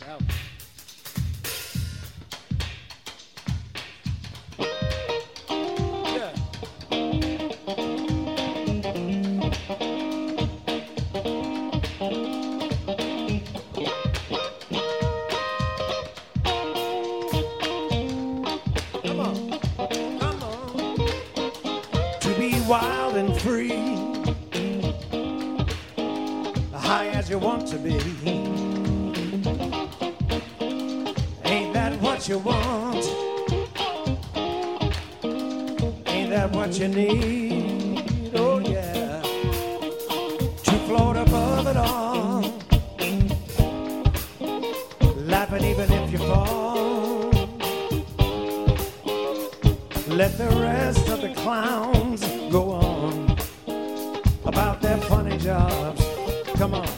go. Yeah. Come on, come on. To be wild and free, high as you want to be. Ain't that what you want? Ain't that what you need? Oh yeah. To float above it all, laughing even if you fall. Let the rest of the clowns go on about their funny jobs. Come on.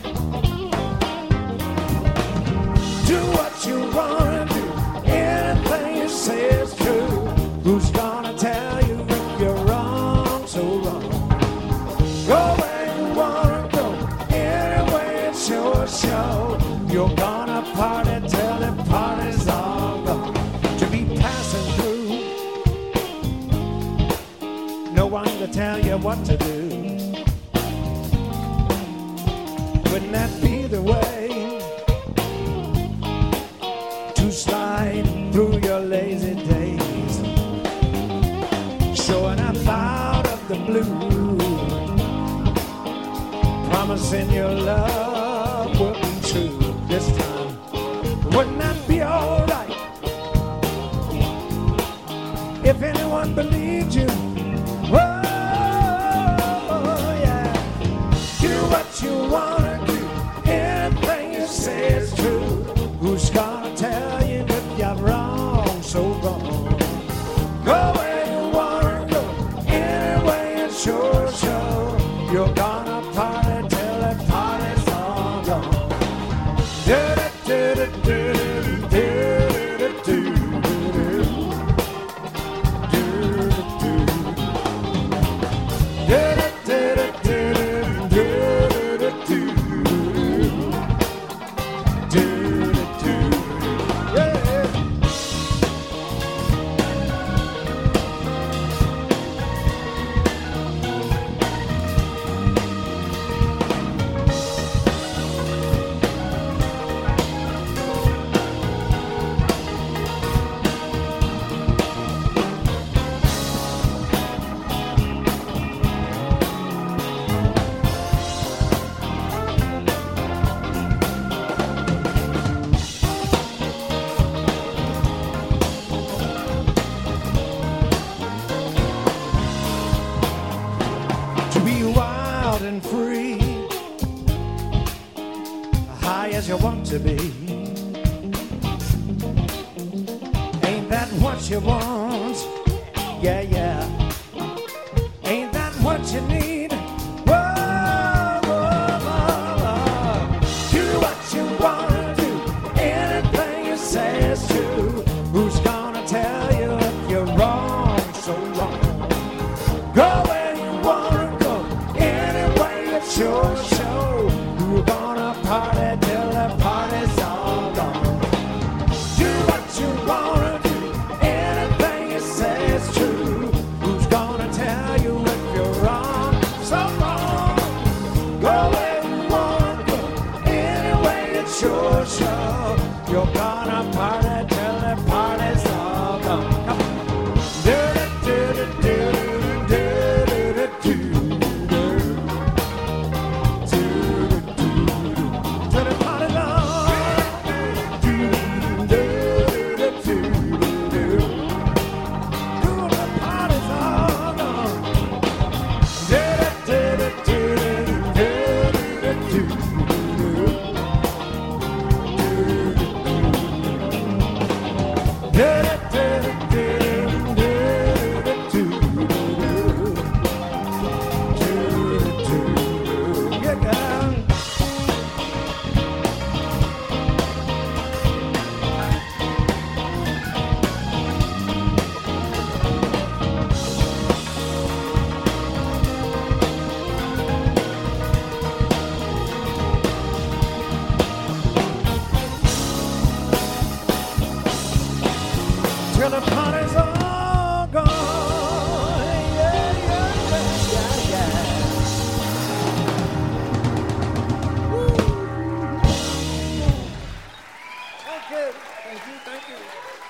Do what you want to do. Anything you say is true. Who's gonna tell you if you're wrong, so wrong? Go where you wanna go. Anyway, it's your show. You're gonna party till the party's all gone. To be passing through, no one to tell you what to do. Wouldn't that be the way to slide through your lazy days? Showing up out of the blue, promising your love will be true this time. Wouldn't that be alright if anyone believed you? Oh yeah. Do what you wanna do. Anything you say is true. Who's gonna tell you if you're wrong, so wrong? Go where you wanna go. Anyway, it's your show. You're gonna party till the party's all gone. And free, high as you want to be. Ain't that what you want? Yeah, yeah. Ain't that what you need? Whoa, whoa, whoa, whoa. Do what you wanna do. Anything you say is true. Who's gonna tell you if you're wrong, so wrong? Go where you wanna go. It's your show. We're gonna party till the party's all gone. Do what you wanna do. Anything you say is true. Who's gonna tell you if you're wrong? So wrong. Go where you wanna go. Anyway, it's your show. You're gonna party till the party's all gone. Come on. Do it, do it, do it, do it, do it. it's all gone. Yeah, yeah, yeah, yeah, yeah. Woo. Thank you, thank you, thank you.